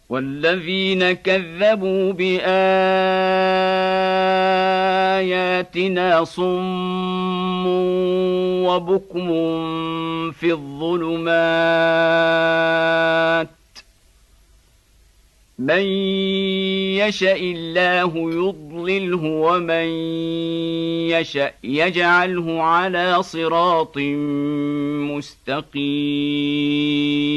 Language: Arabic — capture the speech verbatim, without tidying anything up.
والذين كذبوا بآياتنا صم وبكم في الظلمات من يشاء الله يضلله ومن يشاء يجعله على صراط مستقيم.